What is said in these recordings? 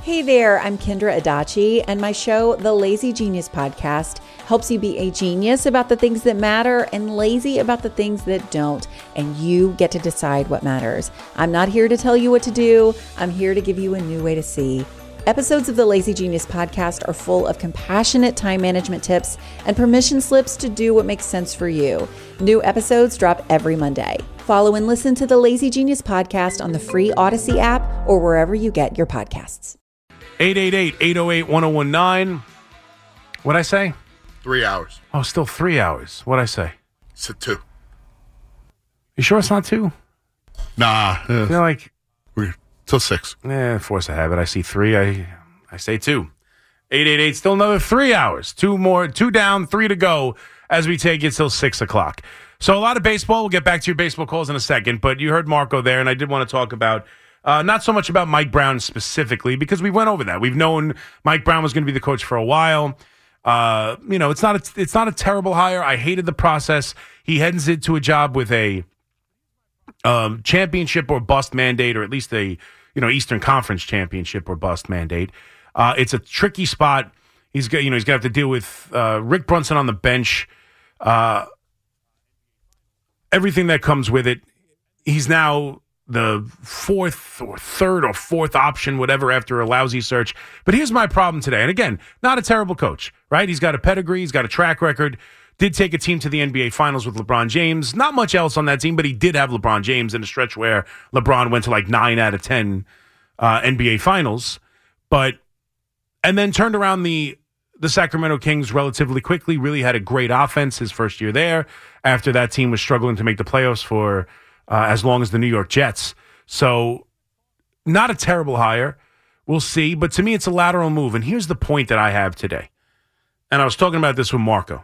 Hey there, I'm Kendra Adachi, and my show, The Lazy Genius Podcast, helps you be a genius about the things that matter and lazy about the things that don't, and you get to decide what matters. I'm not here to tell you what to do. I'm here to give you a new way to see. Episodes of the Lazy Genius Podcast are full of compassionate time management tips and permission slips to do what makes sense for you. New episodes drop every Monday. Follow and listen to the Lazy Genius Podcast on the free Odyssey app or wherever you get your podcasts. 888-808-1019. What'd I say? 3 hours. Oh, still 3 hours. What'd I say? It's 2. You sure it's not 2? Nah. I feel like... We're till 6. Force of habit. I see 3. I say 2. 888, still another 3 hours. 2 more. 2 down, 3 to go as we take it till 6 o'clock. So a lot of baseball. We'll get back to your baseball calls in a second. But you heard Marco there, and I did want to talk about... not so much about Mike Brown specifically, because we went over that. We've known Mike Brown was going to be the coach for a while. It's not a terrible hire. I hated the process. He heads into a job with a championship or bust mandate, or at least a Eastern Conference championship or bust mandate. It's a tricky spot. He's got to have to deal with Rick Brunson on the bench. Everything that comes with it. He's now the third or fourth option, whatever, after a lousy search. But here's my problem today. And again, not a terrible coach, right? He's got a pedigree. He's got a track record. Did take a team to the NBA Finals with LeBron James. Not much else on that team, but he did have LeBron James in a stretch where LeBron went to like 9 out of 10 NBA Finals. And then turned around the Sacramento Kings relatively quickly. Really had a great offense his first year there. After that team was struggling to make the playoffs for as long as the New York Jets. So not a terrible hire. We'll see. But to me, it's a lateral move. And here's the point that I have today. And I was talking about this with Marco.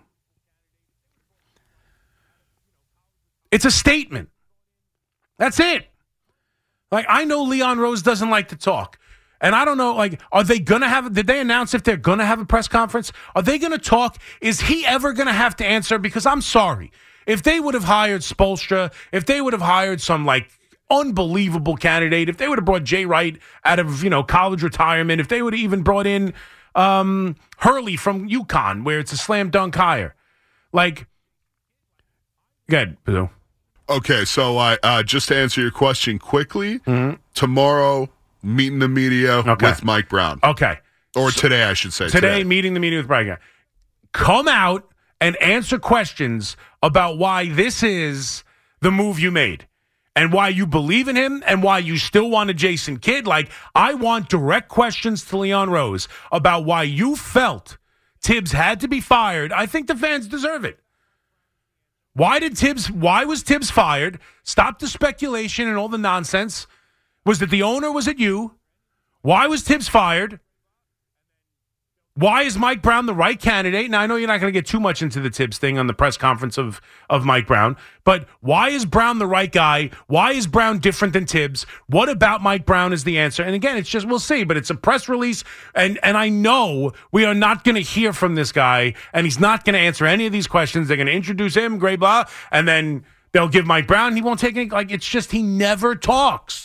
It's a statement. That's it. Like, I know Leon Rose doesn't like to talk. And I don't know, are they going to have, did they announce if they're going to have a press conference? Are they going to talk? Is he ever going to have to answer? Because I'm sorry. If they would have hired Spoelstra, if they would have hired some unbelievable candidate, if they would have brought Jay Wright out of college retirement, if they would have even brought in Hurley from UConn, where it's a slam dunk hire, go ahead, Pizzo. Okay, so I just to answer your question quickly, tomorrow meeting the media with Mike Brown. Okay, or today I should say. Today meeting the media with Mike Brown. Come out and answer questions about why this is the move you made and why you believe in him and why you still want a Jason Kidd. I want direct questions to Leon Rose about why you felt Tibbs had to be fired. I think the fans deserve it. Why was Tibbs fired? Stop the speculation and all the nonsense. Was it the owner? Was it you? Why was Tibbs fired? Why is Mike Brown the right candidate? Now, I know you're not going to get too much into the Tibbs thing on the press conference of Mike Brown, but why is Brown the right guy? Why is Brown different than Tibbs? What about Mike Brown is the answer? And again, it's just, we'll see, but it's a press release, and I know we are not going to hear from this guy, and he's not going to answer any of these questions. They're going to introduce him, Gray blah, and then they'll give Mike Brown. He won't take any, it's just he never talks.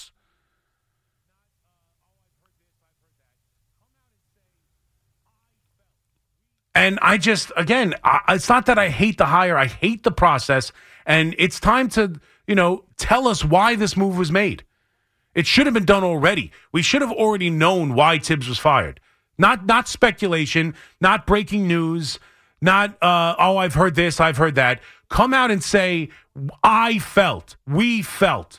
And I just, again, it's not that I hate the hire. I hate the process. And it's time to, tell us why this move was made. It should have been done already. We should have already known why Tibbs was fired. Not speculation, not breaking news, not, I've heard this, I've heard that. Come out and say, we felt.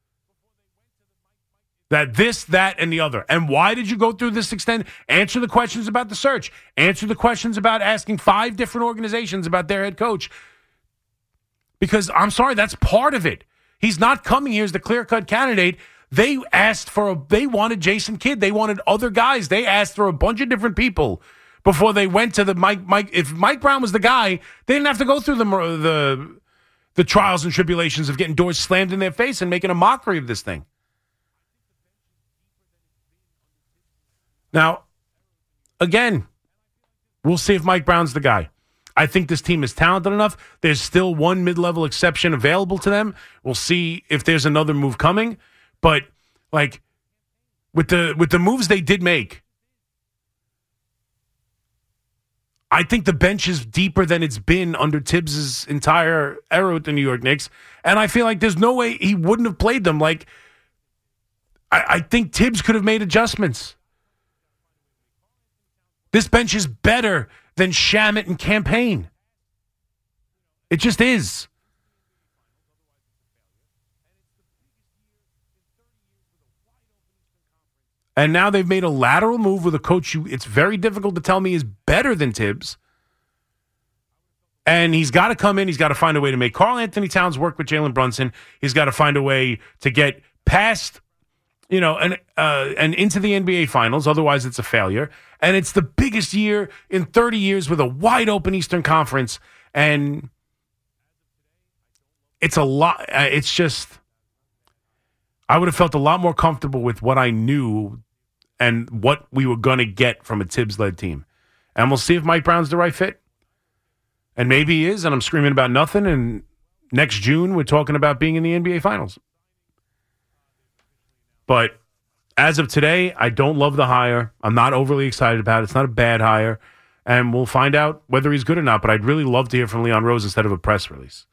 That this, that, and the other. And why did you go through this extent? Answer the questions about the search. Answer the questions about asking 5 different organizations about their head coach. Because, I'm sorry, that's part of it. He's not coming here as the clear-cut candidate. They wanted Jason Kidd. They wanted other guys. They asked for a bunch of different people before they went to the Mike. If Mike Brown was the guy, they didn't have to go through the trials and tribulations of getting doors slammed in their face and making a mockery of this thing. Now, again, we'll see if Mike Brown's the guy. I think this team is talented enough. There's still one mid-level exception available to them. We'll see if there's another move coming. But, with the moves they did make, I think the bench is deeper than it's been under Tibbs' entire era with the New York Knicks. And I feel like there's no way he wouldn't have played them. Like, I think Tibbs could have made adjustments. This bench is better than Shamet and Campaign. It just is. And now they've made a lateral move with a coach who it's very difficult to tell me is better than Tibbs. And he's got to come in. He's got to find a way to make Karl Anthony Towns work with Jalen Brunson. He's got to find a way to get past, and into the NBA Finals. Otherwise, it's a failure. And it's the biggest year in 30 years with a wide open Eastern Conference. And it's a lot. It's just, I would have felt a lot more comfortable with what I knew and what we were going to get from a Tibbs-led team. And we'll see if Mike Brown's the right fit. And maybe he is, and I'm screaming about nothing, and next June we're talking about being in the NBA Finals. But as of today, I don't love the hire. I'm not overly excited about it. It's not a bad hire. And we'll find out whether he's good or not, but I'd really love to hear from Leon Rose instead of a press release.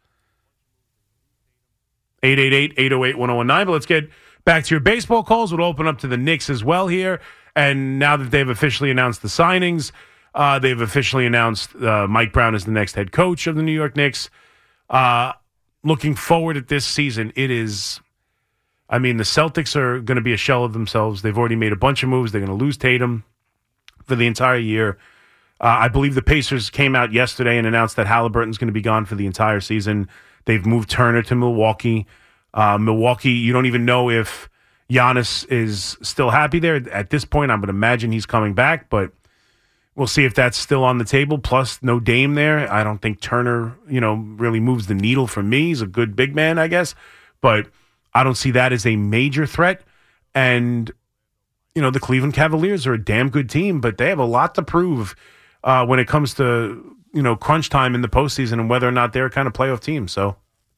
888-808-1019, but let's get back to your baseball calls. We'll open up to the Knicks as well here. And now that they've officially announced the signings, they've officially announced Mike Brown as the next head coach of the New York Knicks. Looking forward at this season, it is, the Celtics are going to be a shell of themselves. They've already made a bunch of moves. They're going to lose Tatum for the entire year. I believe the Pacers came out yesterday and announced that Halliburton's going to be gone for the entire season. They've moved Turner to Milwaukee. Milwaukee, you don't even know if Giannis is still happy there. At this point, I would imagine he's coming back, but we'll see if that's still on the table. Plus, no Dame there. I don't think Turner, really moves the needle for me. He's a good big man, I guess. But I don't see that as a major threat. And, the Cleveland Cavaliers are a damn good team, but they have a lot to prove when it comes to, crunch time in the postseason and whether or not they're a kind of playoff team. So,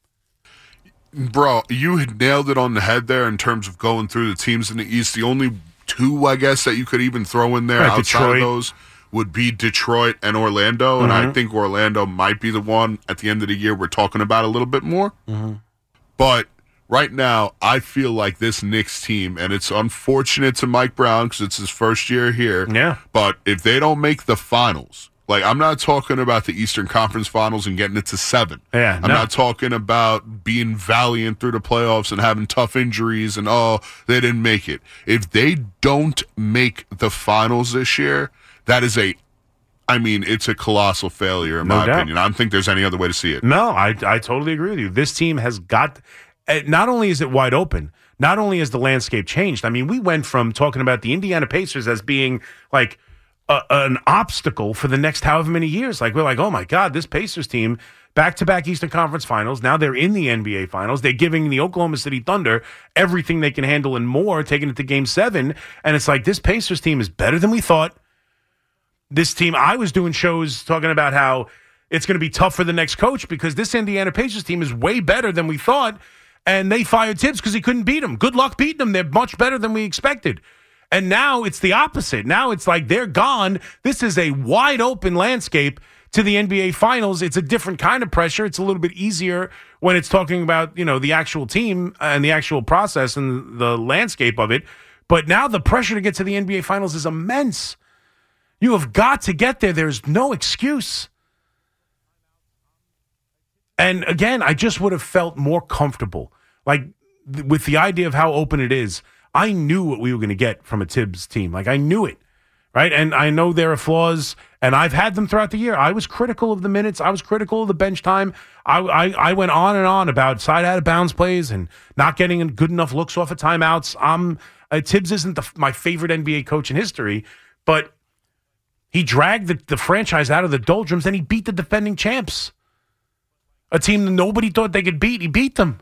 bro, you had nailed it on the head there in terms of going through the teams in the East. The only two, I guess, that you could even throw in there outside Detroit. of those would be Detroit and Orlando. And I think Orlando might be the one at the end of the year we're talking about a little bit more. But right now, I feel like this Knicks team, and it's unfortunate to Mike Brown because it's his first year here. Yeah. But if they don't make the finals, like, I'm not talking about the Eastern Conference Finals and getting it to 7. Yeah, I'm not talking about being valiant through the playoffs and having tough injuries and, they didn't make it. If they don't make the finals this year, that is it's a colossal failure in my opinion. I don't think there's any other way to see it. No, I totally agree with you. This team has got, not only is it wide open, not only has the landscape changed. We went from talking about the Indiana Pacers as being like an obstacle for the next however many years. Like, we're like, oh my God, this Pacers team, back-to-back Eastern Conference Finals. Now they're in the NBA Finals. They're giving the Oklahoma City Thunder everything they can handle and more, taking it to Game 7. And it's like, this Pacers team is better than we thought. This team, I was doing shows talking about how it's going to be tough for the next coach because this Indiana Pacers team is way better than we thought. And they fired Tibbs because he couldn't beat them. Good luck beating them. They're much better than we expected. And now it's the opposite. Now it's like they're gone. This is a wide open landscape to the NBA Finals. It's a different kind of pressure. It's a little bit easier when it's talking about, the actual team and the actual process and the landscape of it. But now the pressure to get to the NBA Finals is immense. You have got to get there. There's no excuse. And again, I just would have felt more comfortable. Like, with the idea of how open it is, I knew what we were going to get from a Tibbs team. Like, I knew it, right? And I know there are flaws, and I've had them throughout the year. I was critical of the minutes. I was critical of the bench time. I went on and on about side out of bounds plays and not getting good enough looks off of timeouts. Tibbs isn't my favorite NBA coach in history, but he dragged the franchise out of the doldrums, and he beat the defending champs. A team that nobody thought they could beat. He beat them.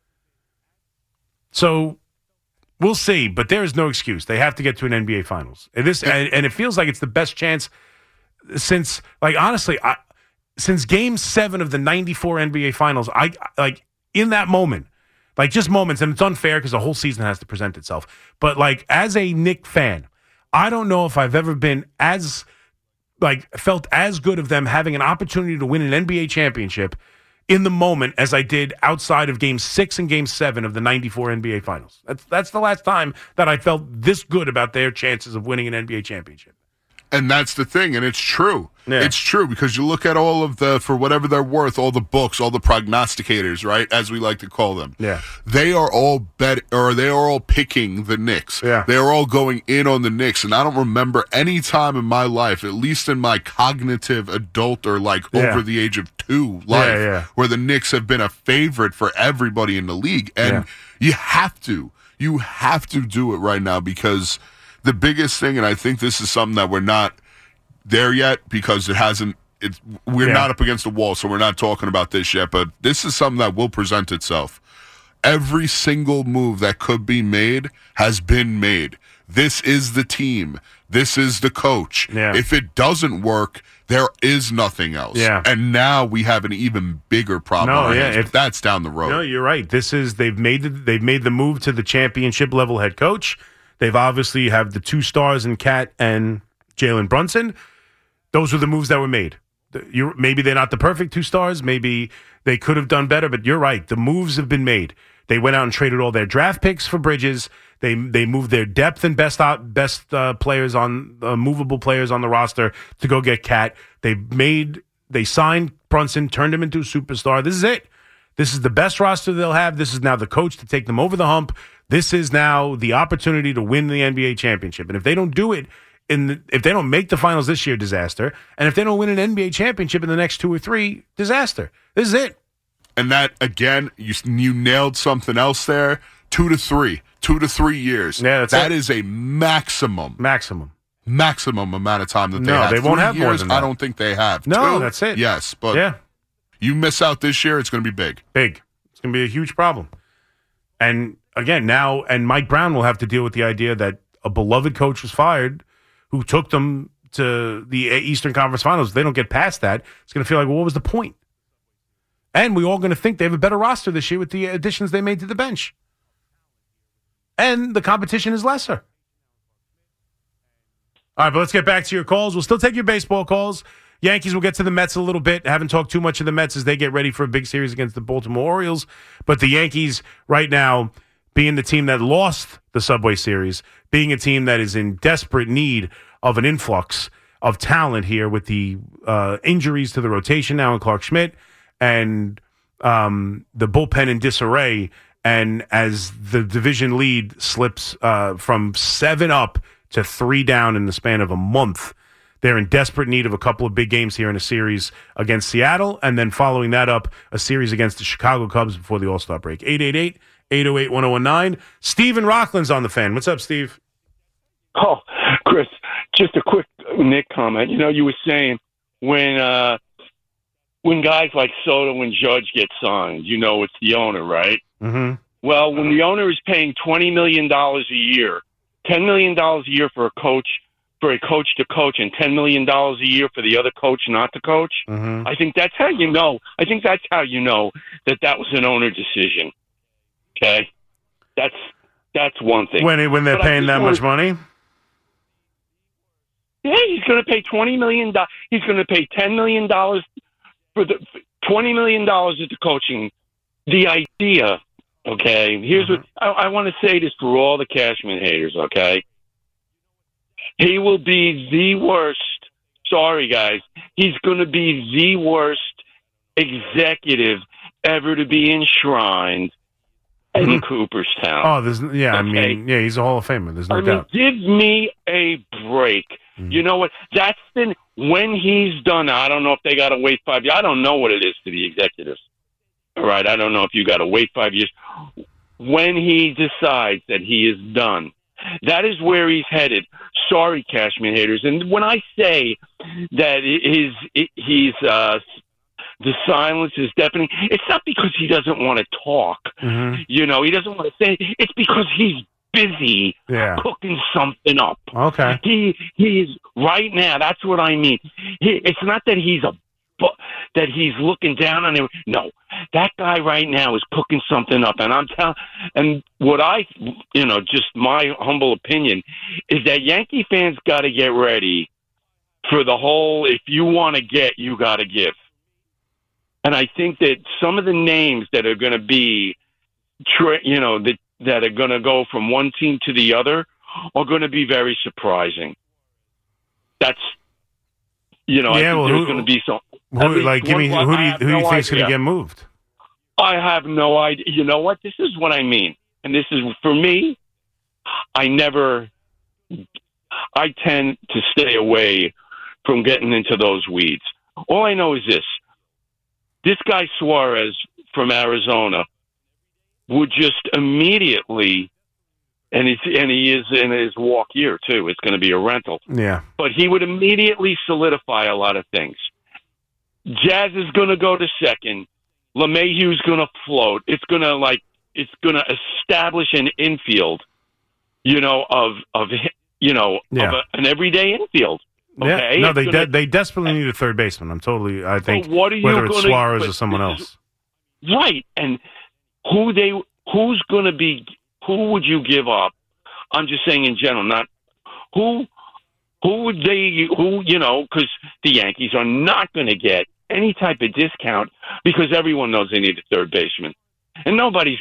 So we'll see, but there is no excuse. They have to get to an NBA Finals. And it feels like it's the best chance since, like, honestly, since Game 7 of the 94 NBA Finals, in that moment, Like, just moments, and it's unfair because the whole season has to present itself. But, like, as a Knick fan, I don't know if I've ever been felt as good of them having an opportunity to win an NBA championship in the moment as I did outside of Game 6 and Game 7 of the 94 NBA Finals. That's the last time that I felt this good about their chances of winning an NBA championship. And that's the thing, and it's true. Yeah. It's true because you look at all of for whatever they're worth, all the books, all the prognosticators, right, as we like to call them. Yeah. They are all picking the Knicks. Yeah. They are all going in on the Knicks, and I don't remember any time in my life, at least in my cognitive adult or over the age of 2 life, where the Knicks have been a favorite for everybody in the league. And you have to do it right now because the biggest thing, and I think this is something that we're not there yet because we're not up against the wall, so we're not talking about this yet, but this is something that will present itself. Every single move that could be made has been made. This is the team. This is the coach. Yeah. If it doesn't work, there is nothing else. Yeah. And now we have an even bigger problem. If that's down the road. No, you're right. They've made the move to the championship level head coach. They've obviously have the 2 stars in Cat and Jalen Brunson. Those were the moves that were made. Maybe they're not the perfect 2 stars. Maybe they could have done better, but you're right. The moves have been made. They went out and traded all their draft picks for Bridges. They moved their depth and best players on movable players on the roster to go get Cat. They signed Brunson, turned him into a superstar. This is it. This is the best roster they'll have. This is now the coach to take them over the hump. This is now the opportunity to win the NBA championship. And if they don't do it, if they don't make the finals this year, disaster. And if they don't win an NBA championship in the next 2 or 3, disaster. This is it. And that, again, you nailed something else there. 2 to 3 years. Yeah, that is a maximum amount of time that they have. No, they won't have more than that. I don't think they have. No, 2, that's it. Yes, but you miss out this year, it's going to be big. Big. It's going to be a huge problem. And again, now, and Mike Brown will have to deal with the idea that a beloved coach was fired who took them to the Eastern Conference Finals. If they don't get past that, it's going to feel like, well, what was the point? And we're all going to think they have a better roster this year with the additions they made to the bench. And the competition is lesser. All right, but let's get back to your calls. We'll still take your baseball calls. Yankees will get to the Mets a little bit. Haven't talked too much of the Mets as they get ready for a big series against the Baltimore Orioles. But the Yankees right now, being the team that lost the Subway Series, being a team that is in desperate need of an influx of talent here with the injuries to the rotation now in Clark Schmidt and the bullpen in disarray. And as the division lead slips from 7 up to 3 down in the span of a month, they're in desperate need of a couple of big games here in a series against Seattle, and then following that up, a series against the Chicago Cubs before the All-Star break. 888-808-1019. Steve in Rockland's on the Fan. What's up, Steve? Oh, Chris, just a quick Nick comment. You know, you were saying when guys like Soto and Judge get signed, you know it's the owner, right? Mm-hmm. Well, when the owner is paying $20 million a year, $10 million a year for a coach to coach, and $10 million a year for the other coach not to coach, Mm-hmm. I think that's how you know. I think that's how you know that was an owner decision. Okay? That's one thing. When they're paying that much money? Yeah, he's going to pay $20 million. He's going to pay $10 million for the $20 million at the coaching. The idea, okay, here's what I want to say this for all the Cashman haters, okay? He will be the worst. Sorry, guys. He's going to be the worst executive ever to be enshrined in Cooperstown. Oh, he's a Hall of Famer. There's no doubt. Give me a break. You know what? When he's done. I don't know if they got to wait 5 years. I don't know what it is to the executives. All right, I don't know if you got to wait 5 years. When he decides that he is done, that is where he's headed. Sorry, Cashman haters. And when I say that the silence is deafening, it's not because he doesn't want to talk. Mm-hmm. You know, he doesn't want to say. It's because he's busy cooking something up. Okay. He's right now. That's what I mean. It's not that he's that he's looking down on him. No, that guy right now is cooking something up. And I'm telling, and what I, just my humble opinion is that Yankee fans got to get ready for the whole, if you want to get, you got to give. And I think that some of the names that are going to be, that are going to go from one team to the other are going to be very surprising. That's, I think there's going to be some. Who do you think is going to get moved? I have no idea. You know what? This is what I mean. And this is, for me, I tend to stay away from getting into those weeds. All I know is this. This guy Suarez from Arizona would just immediately, and he is in his walk year too. It's going to be a rental. Yeah. But he would immediately solidify a lot of things. Jazz is going to go to second. LeMahieu's going to float. It's going to establish an infield, of an everyday infield. Okay? Yeah. No, they desperately need a third baseman. I think whether it's Suarez or someone else. Right. And who would you give up? I'm just saying in general, not who would they, because the Yankees are not going to get any type of discount because everyone knows they need a third baseman. And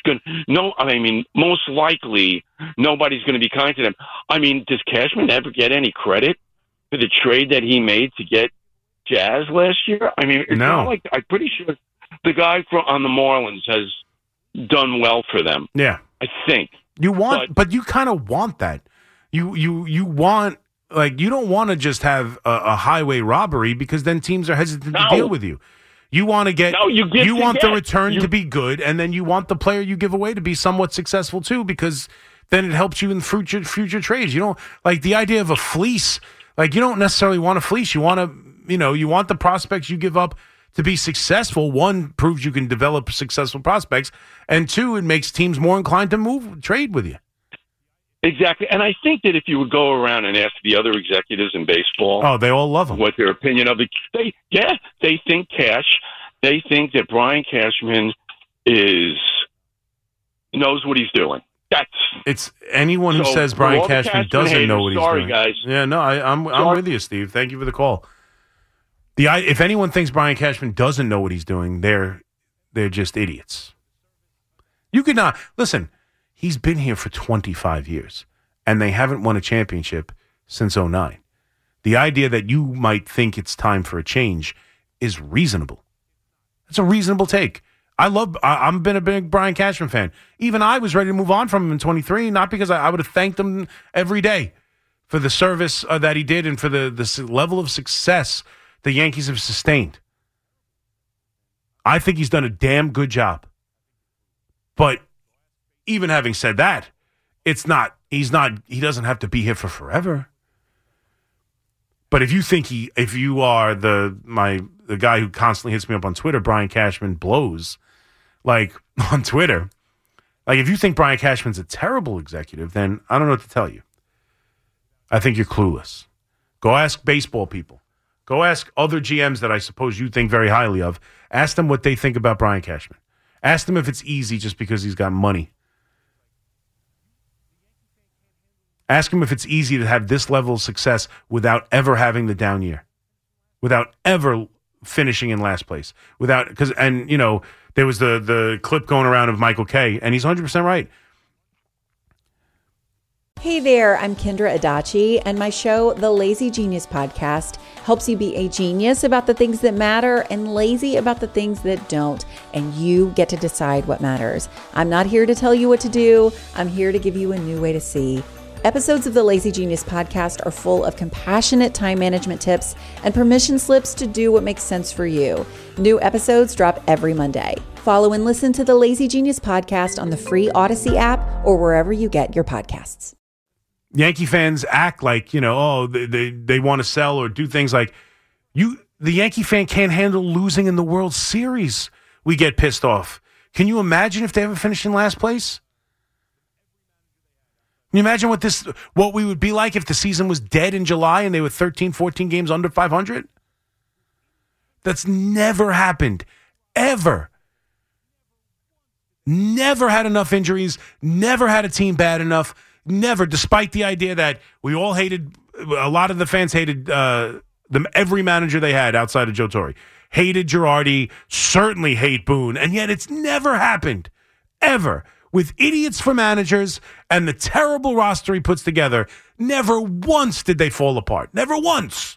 most likely nobody's going to be kind to them. I mean, does Cashman ever get any credit for the trade that he made to get Jazz last year? I mean, it's not like, I'm pretty sure the guy on the Marlins has done well for them. Yeah. I think. But you kind of want that. You want, you don't want to just have a highway robbery because then teams are hesitant to deal with you. You want to get, you want the return to be good, and then you want the player you give away to be somewhat successful too, because then it helps you in future trades. You don't like the idea of a fleece. You don't necessarily want a fleece. You want to, you want the prospects you give up to be successful. One, proves you can develop successful prospects, and two, it makes teams more inclined to trade with you. Exactly. And I think that if you would go around and ask the other executives in baseball, they all love him. What their opinion of it, they think they think that Brian Cashman knows what he's doing. It's anyone who says Brian Cashman doesn't know what he's doing. Sorry, guys. Yeah, no, I'm with you, Steve. Thank you for the call. If anyone thinks Brian Cashman doesn't know what he's doing, they're just idiots. You could not listen. He's been here for 25 years, and they haven't won a championship since 2009. The idea that you might think it's time for a change is reasonable. It's a reasonable take. I've been a big Brian Cashman fan. Even I was ready to move on from him in 23, not because I would have thanked him every day for the service that he did and for the level of success the Yankees have sustained. I think he's done a damn good job. But even having said that, he doesn't have to be here for forever. But if you are the guy who constantly hits me up on Twitter, Brian Cashman blows, on Twitter, if you think Brian Cashman's a terrible executive, then I don't know what to tell you. I think you're clueless. Go ask baseball people. Go ask other GMs that I suppose you think very highly of. Ask them what they think about Brian Cashman. Ask them if it's easy just because he's got money. Ask him if it's easy to have this level of success without ever having the down year, without ever finishing in last place, there was the clip going around of Michael Kay, and he's 100% right. Hey there, I'm Kendra Adachi, and my show, The Lazy Genius Podcast, helps you be a genius about the things that matter and lazy about the things that don't, and you get to decide what matters. I'm not here to tell you what to do. I'm here to give you a new way to see. Episodes of the Lazy Genius Podcast are full of compassionate time management tips and permission slips to do what makes sense for you. New episodes drop every Monday. Follow and listen to the Lazy Genius Podcast on the free Odyssey app or wherever you get your podcasts. Yankee fans act like, they want to sell or do things like the Yankee fan can't handle losing in the World Series. We get pissed off. Can you imagine if they ever finished in last place? Can you imagine what we would be like if the season was dead in July and they were 13, 14 games under 500? That's never happened, ever. Never had enough injuries, never had a team bad enough, never, despite the idea that we all hated, a lot of the fans hated every manager they had outside of Joe Torre. Hated Girardi, certainly hate Boone, and yet it's never happened, ever. With idiots for managers and the terrible roster he puts together, never once did they fall apart. Never once.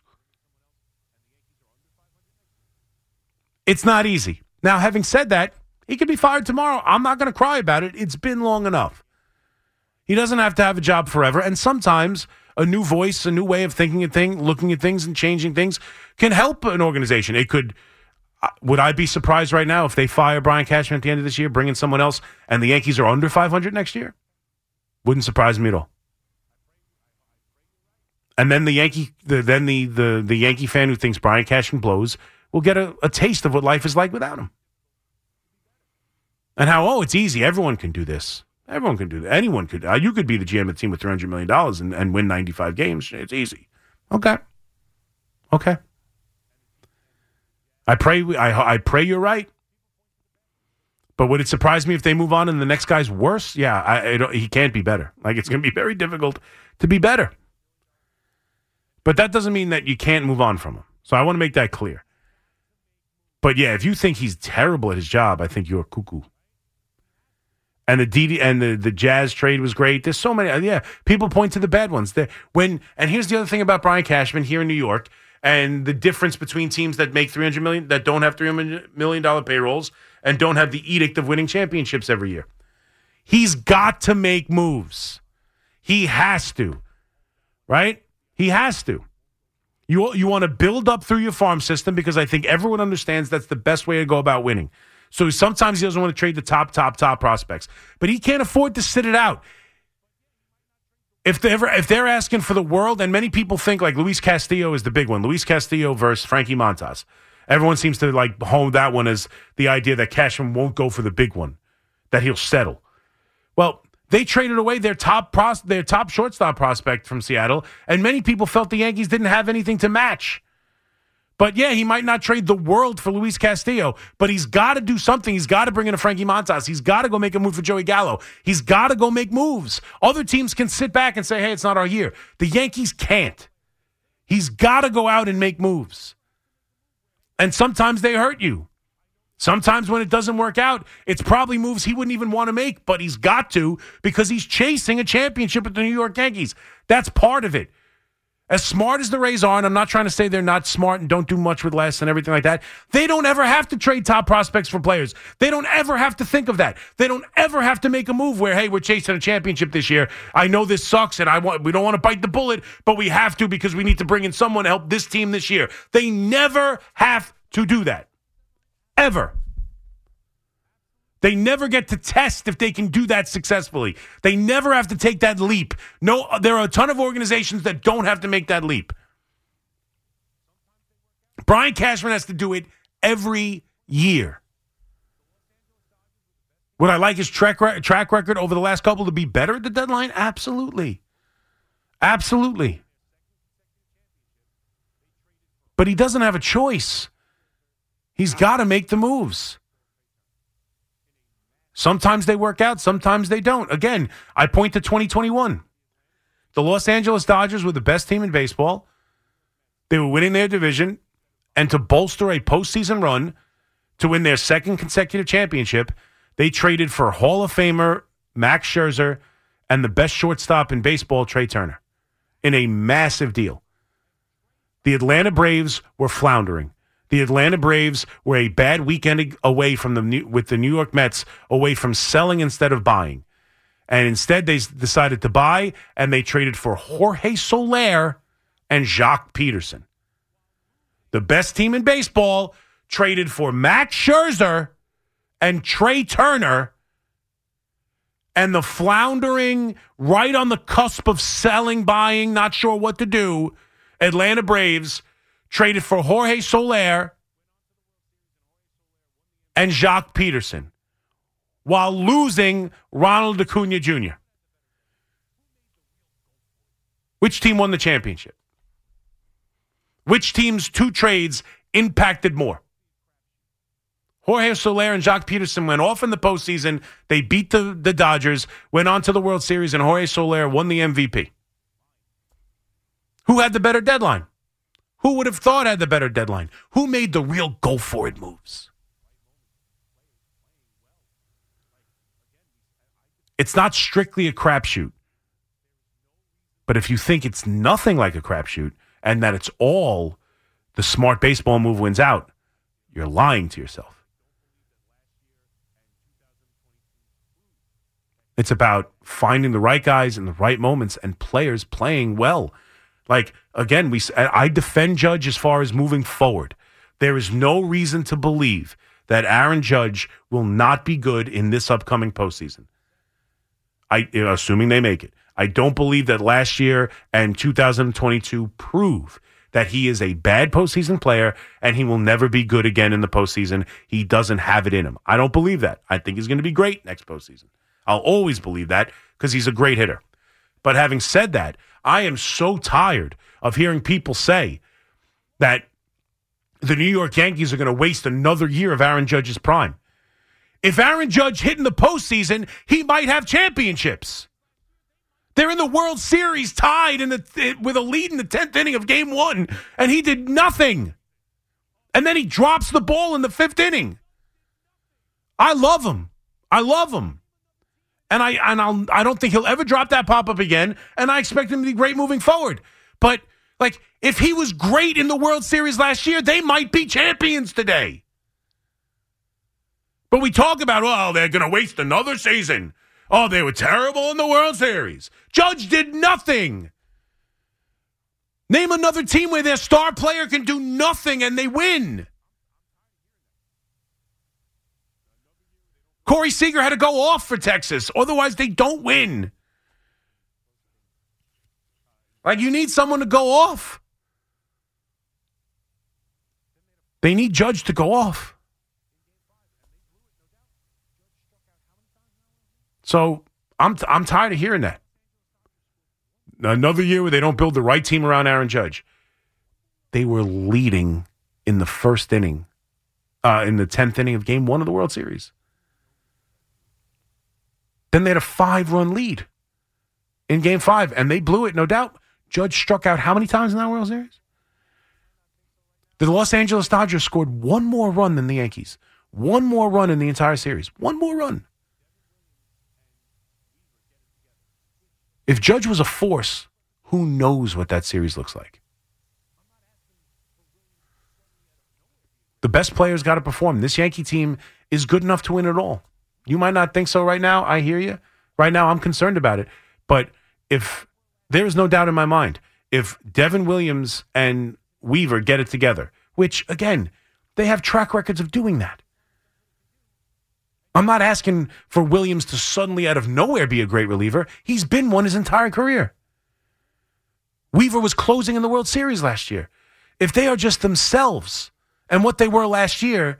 It's not easy. Now, having said that, he could be fired tomorrow. I'm not going to cry about it. It's been long enough. He doesn't have to have a job forever, and sometimes a new voice, a new way of thinking of things, looking at things and changing things can help an organization. It could. Would I be surprised right now if they fire Brian Cashman at the end of this year, bring in someone else, and the Yankees are under 500 next year? Wouldn't surprise me at all. And then the Yankee fan who thinks Brian Cashman blows will get a taste of what life is like without him. And how, it's easy. Everyone can do this. Everyone can do that. Anyone could. You could be the GM of a team with $300 million and win 95 games. It's easy. Okay. I pray you're right. But would it surprise me if they move on and the next guy's worse? Yeah, he can't be better. Like, it's going to be very difficult to be better. But that doesn't mean that you can't move on from him. So I want to make that clear. But yeah, if you think he's terrible at his job, I think you're cuckoo. And the Jazz trade was great. There's so many. People point to the bad ones. And here's the other thing about Brian Cashman here in New York, and the difference between teams that make $300 million, that don't have $300 million payrolls, and don't have the edict of winning championships every year. He's got to make moves. He has to, right? He has to. You want to build up through your farm system, because I think everyone understands that's the best way to go about winning. So sometimes he doesn't want to trade the top prospects, but he can't afford to sit it out. If they're asking for the world, and many people think like Luis Castillo is the big one, Luis Castillo versus Frankie Montas. Everyone seems to like hone that one as the idea that Cashman won't go for the big one, that he'll settle. Well, they traded away their top shortstop prospect from Seattle, and many people felt the Yankees didn't have anything to match. But yeah, he might not trade the world for Luis Castillo, but he's got to do something. He's got to bring in a Frankie Montas. He's got to go make a move for Joey Gallo. He's got to go make moves. Other teams can sit back and say, hey, it's not our year. The Yankees can't. He's got to go out and make moves. And sometimes they hurt you. Sometimes when it doesn't work out, it's probably moves he wouldn't even want to make, but he's got to, because he's chasing a championship with the New York Yankees. That's part of it. As smart as the Rays are, and I'm not trying to say they're not smart and don't do much with less and everything like that, they don't ever have to trade top prospects for players. They don't ever have to think of that. They don't ever have to make a move where, hey, we're chasing a championship this year. I know this sucks, and we don't want to bite the bullet, but we have to because we need to bring in someone to help this team this year. They never have to do that. Ever. They never get to test if they can do that successfully. They never have to take that leap. No, there are a ton of organizations that don't have to make that leap. Brian Cashman has to do it every year. Would I like his track record over the last couple to be better at the deadline? Absolutely. Absolutely. But he doesn't have a choice. He's got to make the moves. Sometimes they work out, sometimes they don't. Again, I point to 2021. The Los Angeles Dodgers were the best team in baseball. They were winning their division, and to bolster a postseason run to win their second consecutive championship, they traded for Hall of Famer Max Scherzer and the best shortstop in baseball, Trey Turner, in a massive deal. The Atlanta Braves were floundering. The Atlanta Braves were a bad weekend away with the New York Mets, away from selling instead of buying. And instead, they decided to buy, and they traded for Jorge Soler and Jacques Peterson. The best team in baseball traded for Max Scherzer and Trey Turner, and the floundering, right on the cusp of selling, buying, not sure what to do, Atlanta Braves traded for Jorge Soler and Jacques Peterson while losing Ronald Acuna Jr. Which team won the championship? Which team's two trades impacted more? Jorge Soler and Jock Peterson went off in the postseason. They beat the Dodgers, went on to the World Series, and Jorge Soler won the MVP. Who had the better deadline? Who would have thought had the better deadline? Who made the real go-for-it moves? It's not strictly a crapshoot. But if you think it's nothing like a crapshoot and that it's all the smart baseball move wins out, you're lying to yourself. It's about finding the right guys in the right moments and players playing well. Like, again, I defend Judge as far as moving forward. There is no reason to believe that Aaron Judge will not be good in this upcoming postseason. Assuming they make it. I don't believe that last year and 2022 prove that he is a bad postseason player and he will never be good again in the postseason. He doesn't have it in him. I don't believe that. I think he's going to be great next postseason. I'll always believe that because he's a great hitter. But having said that, I am so tired of hearing people say that the New York Yankees are going to waste another year of Aaron Judge's prime. If Aaron Judge hit in the postseason, he might have championships. They're in the World Series tied with a lead in the 10th inning of Game 1, and he did nothing. And then he drops the ball in the 5th inning. I love him. I love him. And I don't think he'll ever drop that pop-up again, and I expect him to be great moving forward. But, like, if he was great in the World Series last year, they might be champions today. But we talk about, oh, they're going to waste another season. Oh, they were terrible in the World Series. Judge did nothing. Name another team where their star player can do nothing and they win. Corey Seager had to go off for Texas. Otherwise, they don't win. Like, you need someone to go off. They need Judge to go off. So I'm tired of hearing that. Another year where they don't build the right team around Aaron Judge. They were leading in the 1st inning, in the 10th inning of Game 1 of the World Series. Then they had a 5-run lead in Game 5, and they blew it, no doubt. Judge struck out how many times in that World Series? The Los Angeles Dodgers scored one more run than the Yankees. One more run in the entire series. One more run. If Judge was a force, who knows what that series looks like? The best players got to perform. This Yankee team is good enough to win it all. You might not think so right now. I hear you. Right now, I'm concerned about it. But if there is no doubt in my mind, if Devin Williams and Weaver get it together, which, again, they have track records of doing that. I'm not asking for Williams to suddenly out of nowhere be a great reliever. He's been one his entire career. Weaver was closing in the World Series last year. If they are just themselves and what they were last year,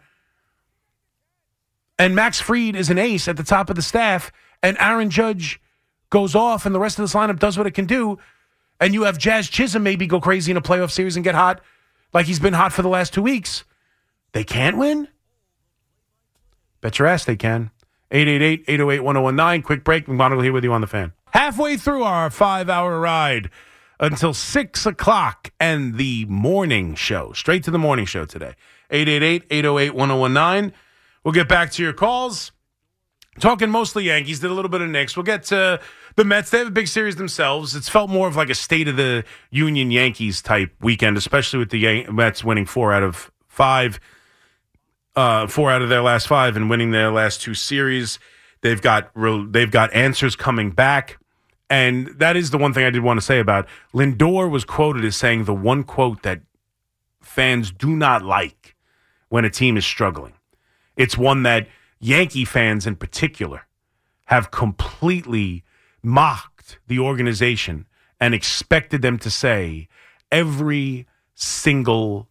and Max Fried is an ace at the top of the staff, and Aaron Judge goes off and the rest of this lineup does what it can do, and you have Jazz Chisholm maybe go crazy in a playoff series and get hot like he's been hot for the last 2 weeks, they can't win? Bet your ass they can. 888-808-1019. Quick break. McMonagle here with you on the Fan. Halfway through our 5-hour ride until 6 o'clock and the morning show. Straight to the morning show today. 888-808-1019. We'll get back to your calls. Talking mostly Yankees, did a little bit of Knicks. We'll get to the Mets. They have a big series themselves. It's felt more of like a State of the Union Yankees type weekend, especially with the Mets winning 4 out of 5. 4 out of their last 5 and winning their last 2 series. They've got answers coming back. And that is the one thing I did want to say about Lindor was quoted as saying the one quote that fans do not like when a team is struggling. It's one that Yankee fans in particular have completely mocked the organization and expected them to say every single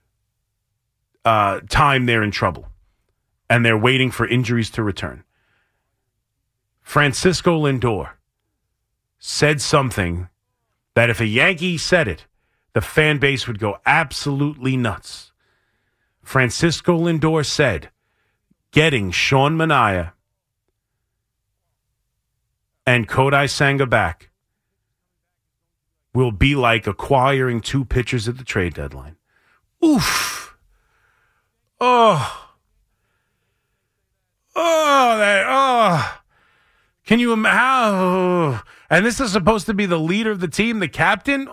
time they're in trouble and they're waiting for injuries to return. Francisco Lindor said something that if a Yankee said it, the fan base would go absolutely nuts. Francisco Lindor said getting Sean Manaea and Kodai Senga back will be like acquiring 2 pitchers at the trade deadline. Oof. Oh. Can you imagine? And this is supposed to be the leader of the team, the captain?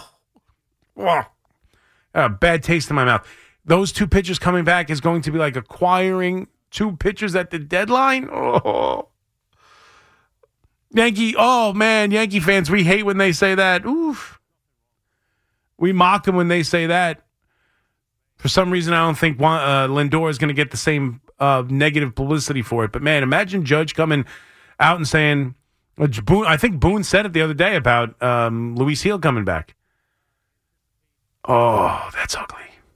Bad taste in my mouth. Those 2 pitchers coming back is going to be like acquiring 2 pitchers at the deadline? Yankee fans, we hate when they say that. Oof. We mock them when they say that. For some reason, I don't think Lindor is going to get the same negative publicity for it. But, man, imagine Judge coming out and saying, I think Boone said it the other day about Luis Heel coming back. Oh, that's ugly.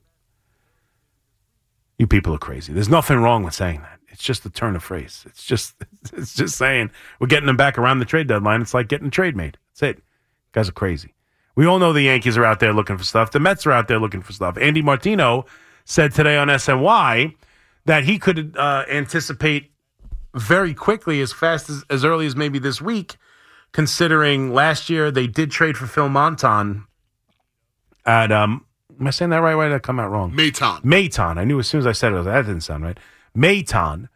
You people are crazy. There's nothing wrong with saying that. It's just a turn of phrase. It's just saying we're getting them back around the trade deadline. It's like getting a trade made. That's it. You guys are crazy. We all know the Yankees are out there looking for stuff. The Mets are out there looking for stuff. Andy Martino said today on SNY that he could anticipate very quickly, as fast as early as maybe this week, considering last year they did trade for Phil Monton at, am I saying that right? Why did that come out wrong? Maton. I knew as soon as I said it, that didn't sound right. Maton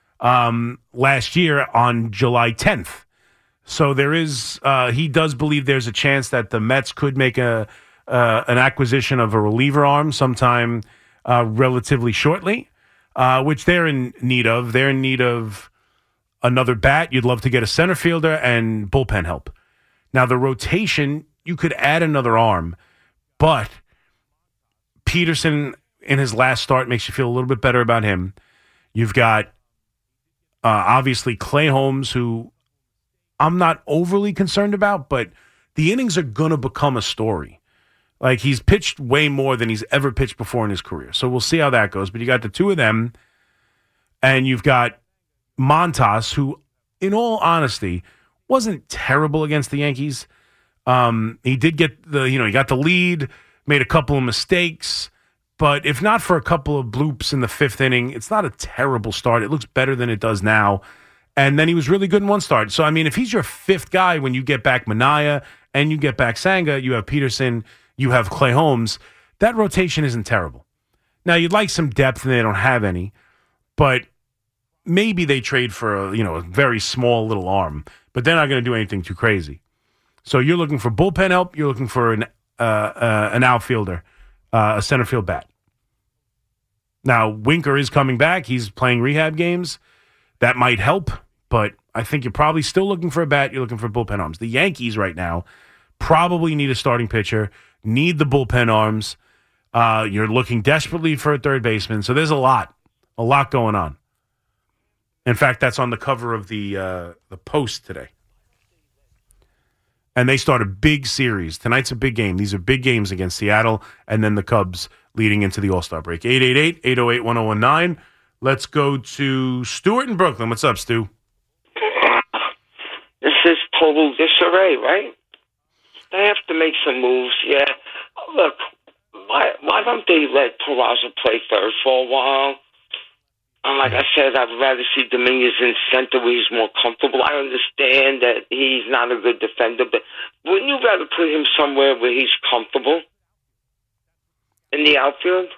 last year on July 10th. So there is, he does believe there's a chance that the Mets could make an acquisition of a reliever arm sometime relatively shortly, which they're in need of. They're in need of another bat. You'd love to get a center fielder and bullpen help. Now, the rotation, you could add another arm, but Peterson in his last start makes you feel a little bit better about him. You've got, obviously, Clay Holmes, who I'm not overly concerned about, but the innings are going to become a story. Like, he's pitched way more than he's ever pitched before in his career. So we'll see how that goes. But you got the 2 of them, and you've got Montas, who, in all honesty, wasn't terrible against the Yankees. He did get he got the lead, made a couple of mistakes, but if not for a couple of bloops in the 5th inning, it's not a terrible start. It looks better than it does now. And then he was really good in one start. So, I mean, if he's your 5th guy when you get back Manaea and you get back Senga, you have Peterson, you have Clay Holmes, that rotation isn't terrible. Now, you'd like some depth, and they don't have any, but maybe they trade for a very small little arm, but they're not going to do anything too crazy. So you're looking for bullpen help. You're looking for an outfielder, a center field bat. Now, Winker is coming back. He's playing rehab games. That might help, but I think you're probably still looking for a bat. You're looking for bullpen arms. The Yankees right now probably need a starting pitcher, need the bullpen arms. You're looking desperately for a third baseman. So there's a lot going on. In fact, that's on the cover of the Post today. And they start a big series. Tonight's a big game. These are big games against Seattle and then the Cubs leading into the All-Star break. 888-808-1019. Let's go to Stuart in Brooklyn. What's up, Stu? This is total disarray, right? They have to make some moves, yeah. Look, why don't they let Peraza play third for a while? And like I said, I'd rather see Dominguez in center where he's more comfortable. I understand that he's not a good defender, but wouldn't you rather put him somewhere where he's comfortable? In the outfield?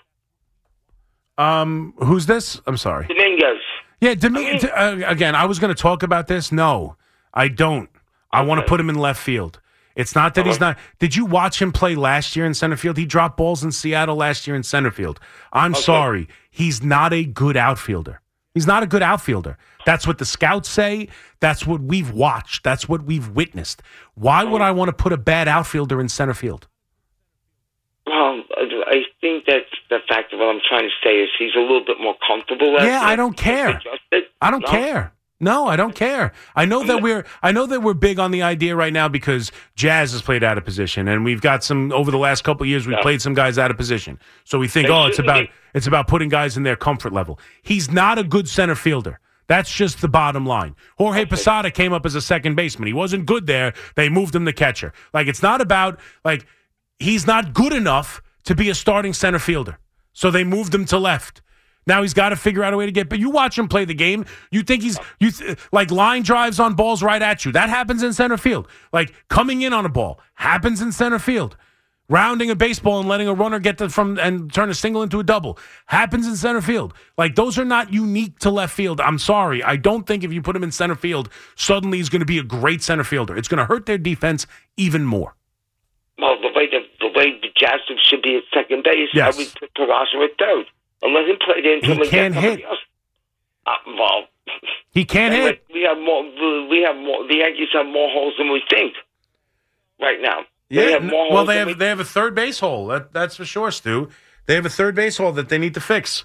Who's this? I'm sorry. Dominguez. Yeah, Dominguez. Again, I was going to talk about this. No, I don't. I want to put him in left field. It's not that he's not. Did you watch him play last year in center field? He dropped balls in Seattle last year in center field. I'm sorry. He's not a good outfielder. He's not a good outfielder. That's what the scouts say. That's what we've watched. That's what we've witnessed. Why would I want to put a bad outfielder in center field? Well, I think that's the fact of what I'm trying to say is he's a little bit more comfortable. Yeah, I don't care. I don't care. No, I don't care. I know that we're big on the idea right now because Jazz has played out of position, and we've got some over the last couple of years. We've played some guys out of position, so we think, it's about putting guys in their comfort level. He's not a good center fielder. That's just the bottom line. Jorge Posada came up as a second baseman. He wasn't good there. They moved him to catcher. Like it's not about he's not good enough to be a starting center fielder. So they moved him to left. Now he's got to figure out a way to get. But you watch him play the game. You think like line drives on balls right at you. That happens in center field. Like coming in on a ball happens in center field. Rounding a baseball and letting a runner get and turn a single into a double happens in center field. Like those are not unique to left field. I'm sorry. I don't think if you put him in center field, suddenly he's going to be a great center fielder. It's going to hurt their defense even more. Well, the way the Jackson should be at second base, yes. I would put Peraza at third and let him play there until he can't hit. Well, he can't hit. We have more. The Yankees have more holes than we think right now. Yeah, they have a third base hole. That's for sure, Stu. They have a third base hole that they need to fix.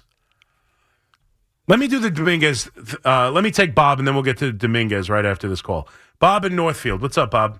Let me do the Dominguez. Let me take Bob, and then we'll get to Dominguez right after this call. Bob in Northfield. What's up, Bob?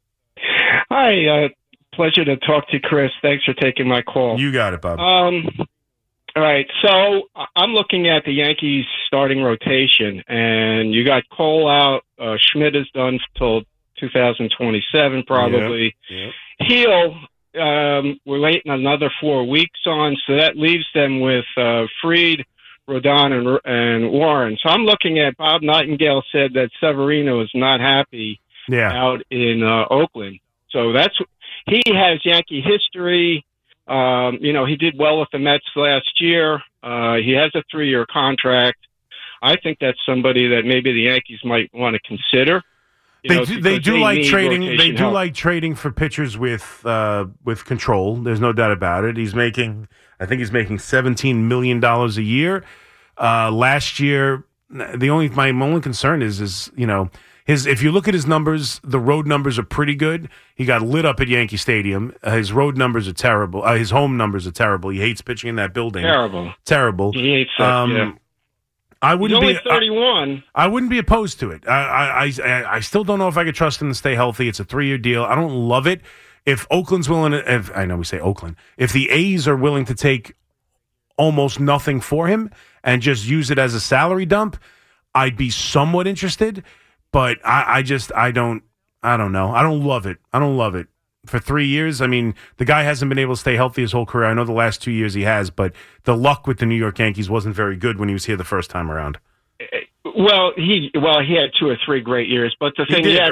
Hi. Pleasure to talk to Chris. Thanks for taking my call. You got it, Bob. All right. So I'm looking at the Yankees starting rotation, and you got Cole out. Schmidt is done till 2027 probably. Yep. Heel, we're waiting another 4 weeks on, so that leaves them with Fried, Rodon, and Warren. So I'm looking at Bob Nightingale said that Severino is not happy out in Oakland. So he has Yankee history. He did well with the Mets last year. He has a 3-year contract. I think that's somebody that maybe the Yankees might want to consider. They do like trading. They do like trading for pitchers with control. There's no doubt about it. I think he's making $17 million a year. Last year, my only concern is if you look at his numbers, the road numbers are pretty good. He got lit up at Yankee Stadium. His road numbers are terrible. His home numbers are terrible. He hates pitching in that building. Terrible. He hates that. Yeah. He's only 31. I wouldn't be opposed to it. I still don't know if I could trust him to stay healthy. It's a 3-year deal. I don't love it. If Oakland's willing to, I know we say Oakland, if the A's are willing to take almost nothing for him and just use it as a salary dump, I'd be somewhat interested. But I don't know. I don't love it. For 3 years, I mean, the guy hasn't been able to stay healthy his whole career. I know the last 2 years he has, but the luck with the New York Yankees wasn't very good when he was here the first time around. Well, he had 2 or 3 great years, but the thing he has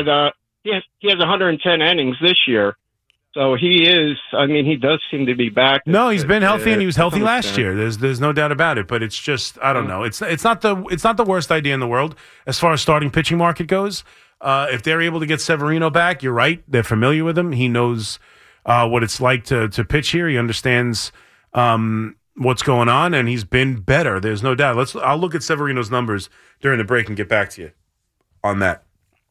110 innings this year. So he does seem to be back. No, he's been healthy, and he was healthy last year. There's no doubt about it. But it's just, I don't know. It's not the worst idea in the world as far as starting pitching market goes. If they're able to get Severino back, you're right. They're familiar with him. He knows what it's like to pitch here. He understands what's going on, and he's been better. There's no doubt. I'll look at Severino's numbers during the break and get back to you on that.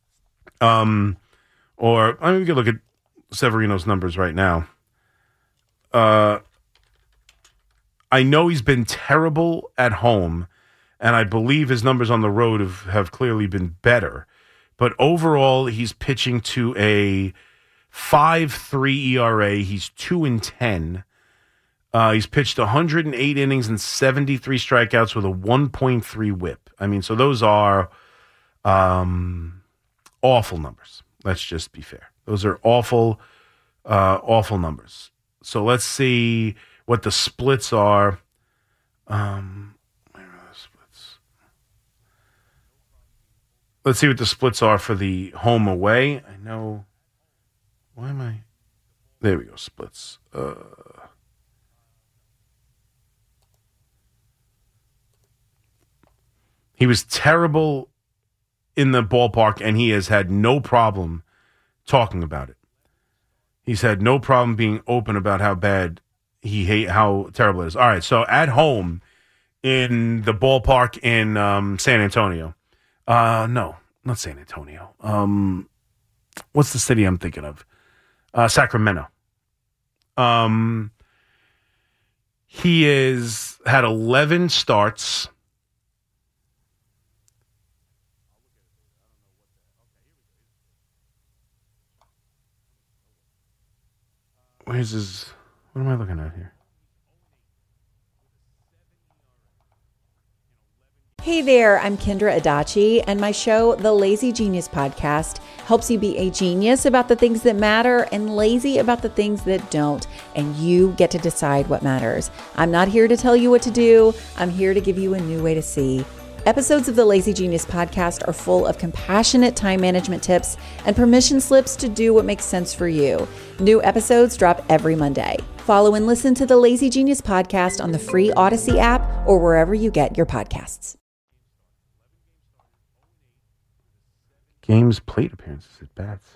Or I mean, we could look at Severino's numbers right now. I know he's been terrible at home, and I believe his numbers on the road have clearly been better. But overall, he's pitching to a 5.3 ERA. He's 2-10. He's pitched 108 innings and 73 strikeouts with a 1.3 WHIP. I mean, so those are awful numbers. Let's just be fair. Those are awful numbers. So let's see what the splits are. Where are the splits? Let's see what the splits are for the home away. I know. Why am I? There we go. Splits. He was terrible in the ballpark, and he has had no problem talking about it. He's had no problem being open about how how terrible it is. All right, so at home in the ballpark in San Antonio. No, not San Antonio. What's the city I'm thinking of? Sacramento. He has had 11 starts. What am I looking at here? Hey there, I'm Kendra Adachi, and my show, The Lazy Genius Podcast, helps you be a genius about the things that matter and lazy about the things that don't, and you get to decide what matters. I'm not here to tell you what to do. I'm here to give you a new way to see. Episodes of the Lazy Genius Podcast are full of compassionate time management tips and permission slips to do what makes sense for you. New episodes drop every Monday. Follow and listen to the Lazy Genius Podcast on the free Odyssey app or wherever you get your podcasts. Games plate appearances at bats.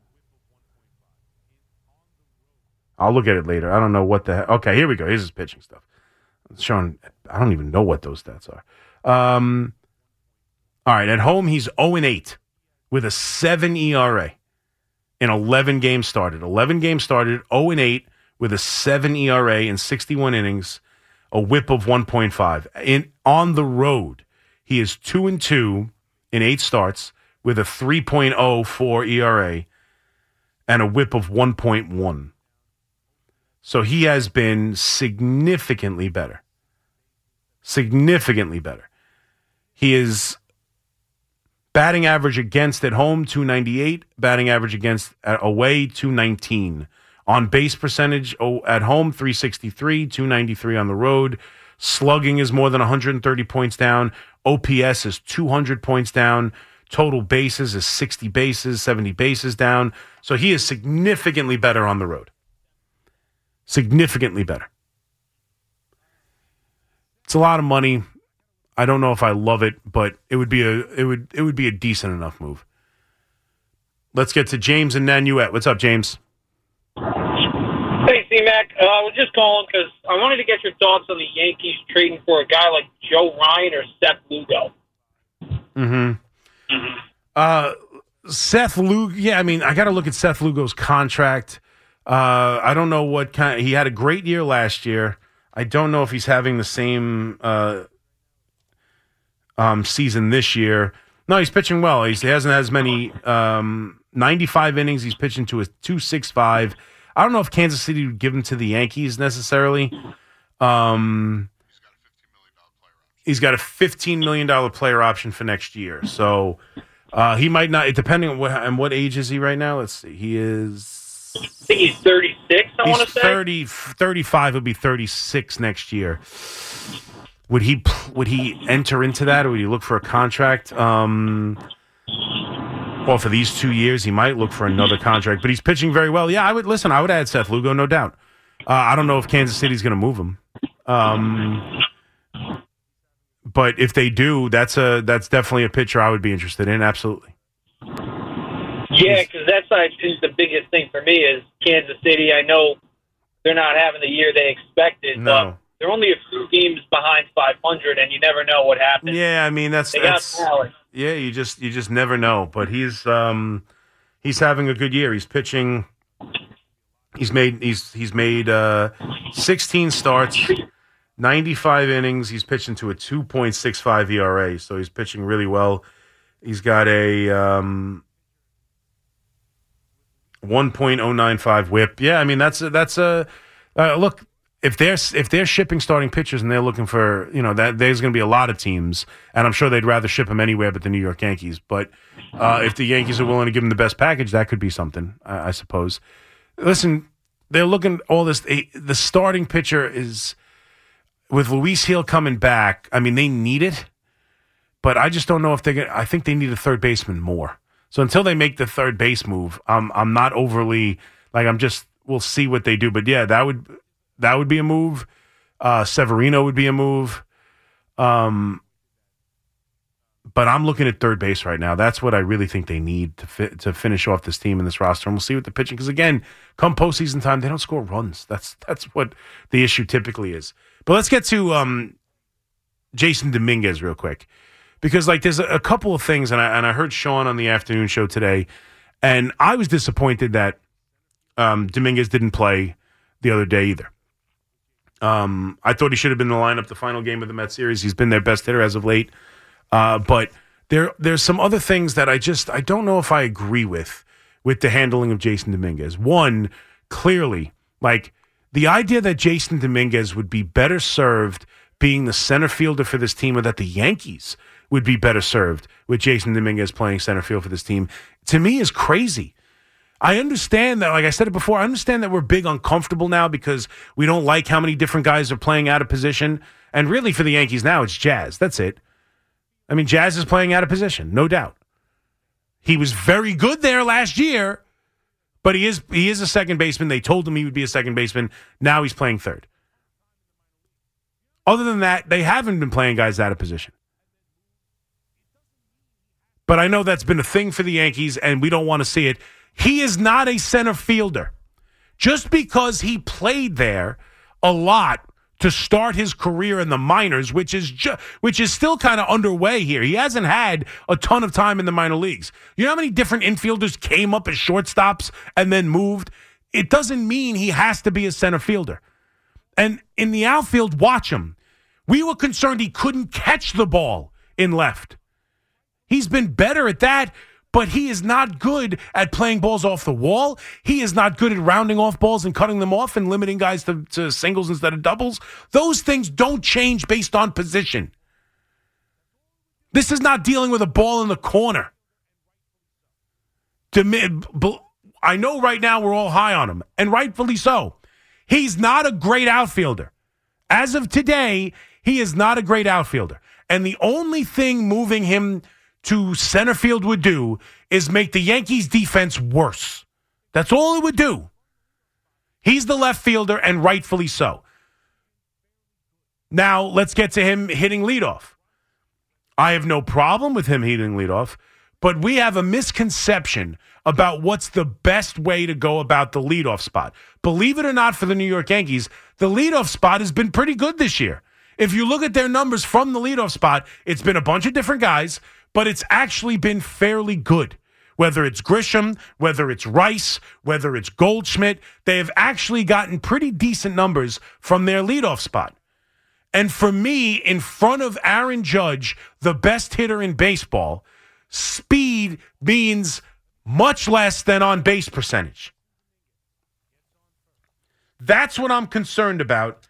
I'll look at it later. I don't know what the heck. Okay, here we go. Here's his pitching stuff. It's showing, I don't even know what those stats are. All right, at home, he's 0-8 with a 7 ERA in 11 games started. 11 games started, 0-8 with a 7 ERA in 61 innings, a whip of 1.5. On the road, he is 2-2 in 8 starts, with a 3.04 ERA and a whip of 1.1. So he has been significantly better. Significantly better. He is batting average against at home, 298. Batting average against away, 219. On base percentage at home, 363, 293 on the road. Slugging is more than 130 points down. OPS is 200 points down. Total bases is 60 bases, 70 bases down. So he is significantly better on the road. Significantly better. It's a lot of money. I don't know if I love it, but it would be a decent enough move. Let's get to James and Nanuet. What's up, James? Hey, C-Mac. I was just calling because I wanted to get your thoughts on the Yankees trading for a guy like Joe Ryan or Seth Lugo. Mm-hmm. Seth Lugo, yeah, I mean, I got to look at Seth Lugo's contract. I don't know what kind. He had a great year last year. I don't know if he's having the same season this year. No, he's pitching well. He hasn't had as many 95 innings. He's pitching to a 2.65. I don't know if Kansas City would give him to the Yankees necessarily. He's got a $15 million player option for next year. So he might not, depending on what age is he right now. Let's see. He is... I think he's 36, I want to say. 35, he'll be 36 next year. Would he enter into that, or would he look for a contract? Well, for these 2 years, he might look for another contract. But he's pitching very well. Yeah, I would add Seth Lugo, no doubt. I don't know if Kansas City's going to move him. But if they do, that's definitely a pitcher I would be interested in. Absolutely. Yeah, because that's I think the biggest thing for me is Kansas City. I know they're not having the year they expected, but they're only a few games behind 500, and you never know what happens. Yeah, I mean that's talent. Yeah, you just never know. But he's having a good year. He's pitching. He's made 16 starts. 95 innings. He's pitching to a 2.65 ERA, so he's pitching really well. He's got a 1.095 WHIP. Yeah, I mean that's a look. If they're shipping starting pitchers and they're looking for, that there's going to be a lot of teams, and I'm sure they'd rather ship him anywhere but the New York Yankees. But if the Yankees are willing to give him the best package, that could be something, I suppose. Listen, they're looking all this. The starting pitcher is. With Luis Gil coming back, I mean, they need it, but I just don't know if I think they need a third baseman more. So until they make the third base move, I'm not overly, we'll see what they do. But yeah, that would be a move. Severino would be a move. But I'm looking at third base right now. That's what I really think they need to finish off this team and this roster. And we'll see what the pitching, because again, come postseason time, they don't score runs. That's what the issue typically is. But let's get to Jason Dominguez real quick, because there's a couple of things, and I heard Sean on the afternoon show today, and I was disappointed that Dominguez didn't play the other day either. I thought he should have been in the lineup the final game of the Mets series. He's been their best hitter as of late. But there's some other things that I don't know if I agree with the handling of Jason Dominguez. One, clearly, the idea that Jason Dominguez would be better served being the center fielder for this team, or that the Yankees would be better served with Jason Dominguez playing center field for this team, to me is crazy. I understand that, like I said it before, I understand that we're big uncomfortable now because we don't like how many different guys are playing out of position. And really for the Yankees now, it's Jazz. That's it. I mean, Jazz is playing out of position, no doubt. He was very good there last year, but he is a second baseman. They told him he would be a second baseman. Now he's playing third. Other than that, they haven't been playing guys out of position. But I know that's been a thing for the Yankees, and we don't want to see it. He is not a center fielder. Just because he played there a lot to start his career in the minors, which is still kind of underway here. He hasn't had a ton of time in the minor leagues. You know how many different infielders came up as shortstops and then moved? It doesn't mean he has to be a center fielder. And in the outfield, watch him. We were concerned he couldn't catch the ball in left. He's been better at that, but he is not good at playing balls off the wall. He is not good at rounding off balls and cutting them off and limiting guys to singles instead of doubles. Those things don't change based on position. This is not dealing with a ball in the corner. I know right now we're all high on him, and rightfully so. He's not a great outfielder. As of today, he is not a great outfielder. And the only thing moving him to center field would do is make the Yankees defense worse. That's all it would do. He's the left fielder, and rightfully so. Now, let's get to him hitting leadoff. I have no problem with him hitting leadoff, but we have a misconception about what's the best way to go about the leadoff spot. Believe it or not, for the New York Yankees, the leadoff spot has been pretty good this year. If you look at their numbers from the leadoff spot, it's been a bunch of different guys, but it's actually been fairly good. Whether it's Grisham, whether it's Rice, whether it's Goldschmidt, they have actually gotten pretty decent numbers from their leadoff spot. And for me, in front of Aaron Judge, the best hitter in baseball, speed means much less than on-base percentage. That's what I'm concerned about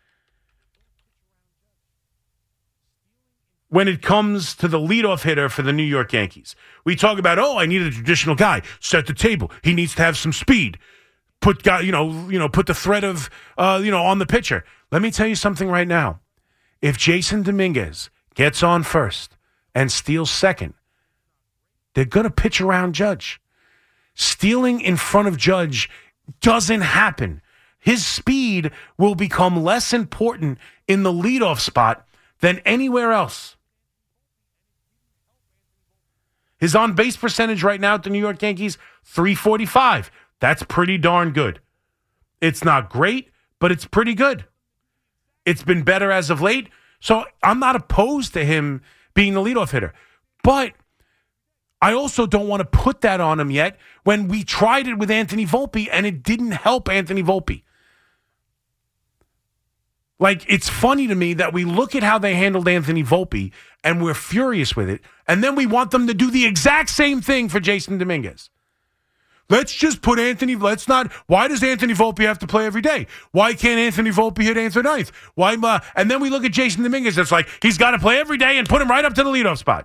when it comes to the leadoff hitter for the New York Yankees. We talk about, I need a traditional guy. Set the table. He needs to have some speed. Put the threat of, on the pitcher. Let me tell you something right now. If Jason Dominguez gets on first and steals second, they're going to pitch around Judge. Stealing in front of Judge doesn't happen. His speed will become less important in the leadoff spot than anywhere else. His on-base percentage right now at the New York Yankees, .345. That's pretty darn good. It's not great, but it's pretty good. It's been better as of late, so I'm not opposed to him being the leadoff hitter. But I also don't want to put that on him yet when we tried it with Anthony Volpe and it didn't help Anthony Volpe. Like, it's funny to me that we look at how they handled Anthony Volpe and we're furious with it, and then we want them to do the exact same thing for Jason Dominguez. Let's just put why does Anthony Volpe have to play every day? Why can't Anthony Volpe hit 8th or 9th? And then we look at Jason Dominguez, it's like, he's got to play every day and put him right up to the leadoff spot.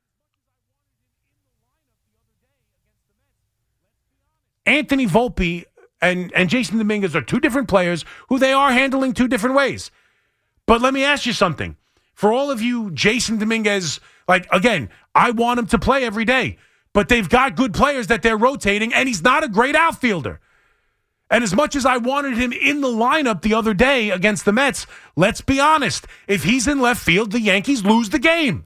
Anthony Volpe and Jason Dominguez are two different players who they are handling two different ways. But let me ask you something. For all of you Jason Dominguez, again, I want him to play every day. But they've got good players that they're rotating, and he's not a great outfielder. And as much as I wanted him in the lineup the other day against the Mets, let's be honest. If he's in left field, the Yankees lose the game.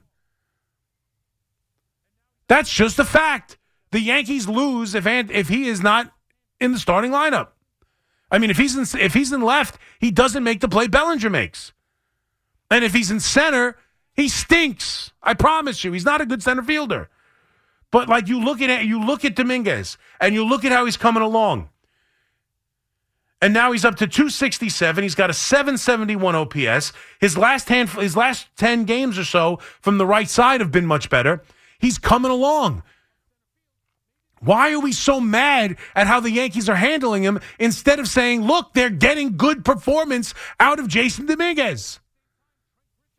That's just a fact. The Yankees lose if he is not in the starting lineup. I mean, if he's in left, he doesn't make the play Bellinger makes. And if he's in center, he stinks. I promise you, he's not a good center fielder. But you look at Dominguez and you look at how he's coming along. And now he's up to 267. He's got a 771 OPS. His last 10 games or so from the right side have been much better. He's coming along. Why are we so mad at how the Yankees are handling him instead of saying, look, they're getting good performance out of Jason Dominguez?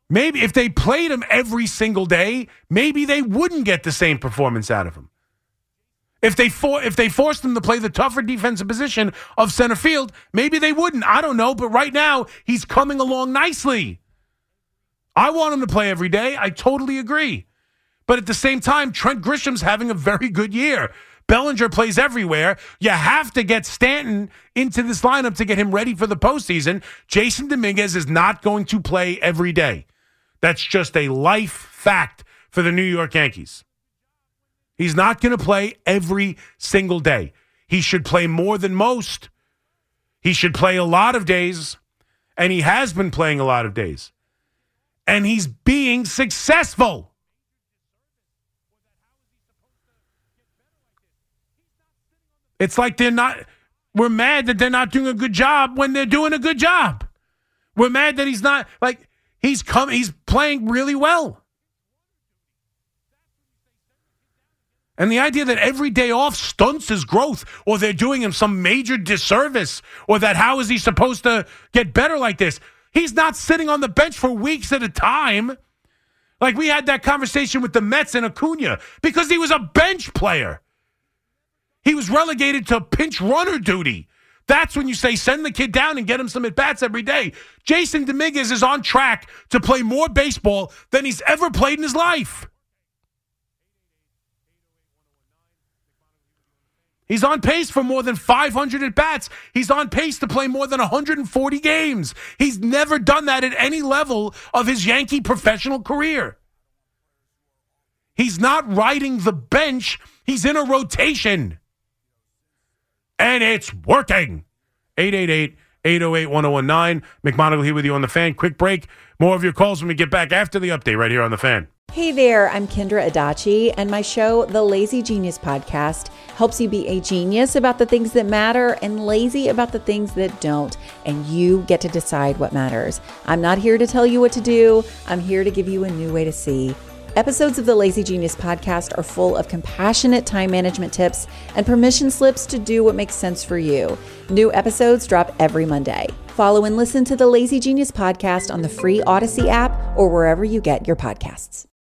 Maybe if they played him every single day, maybe they wouldn't get the same performance out of him. If they forced him to play the tougher defensive position of center field, maybe they wouldn't. I don't know, but right now he's coming along nicely. I want him to play every day. I totally agree. But at the same time, Trent Grisham's having a very good year. Bellinger plays everywhere. You have to get Stanton into this lineup to get him ready for the postseason. Jason Dominguez is not going to play every day. That's just a life fact for the New York Yankees. He's not going to play every single day. He should play more than most. He should play a lot of days, and he has been playing a lot of days. And he's being successful. It's like we're mad that they're not doing a good job when they're doing a good job. We're mad that he's not, he's playing really well. And the idea that every day off stunts his growth, or they're doing him some major disservice, or that how is he supposed to get better like this? He's not sitting on the bench for weeks at a time. Like we had that conversation with the Mets and Acuna because he was a bench player. He was relegated to pinch runner duty. That's when you say send the kid down and get him some at-bats every day. Jason Dominguez is on track to play more baseball than he's ever played in his life. He's on pace for more than 500 at-bats. He's on pace to play more than 140 games. He's never done that at any level of his Yankee professional career. He's not riding the bench. He's in a rotation. And it's working. 888-808-1019. McMonagle here with you on The Fan. Quick break. More of your calls when we get back after the update right here on The Fan. Hey there, I'm Kendra Adachi, and my show, The Lazy Genius Podcast, helps you be a genius about the things that matter and lazy about the things that don't, and you get to decide what matters. I'm not here to tell you what to do. I'm here to give you a new way to see. Episodes of the Lazy Genius Podcast are full of compassionate time management tips and permission slips to do what makes sense for you. New episodes drop every Monday. Follow and listen to the Lazy Genius Podcast on the free Odyssey app or wherever you get your podcasts.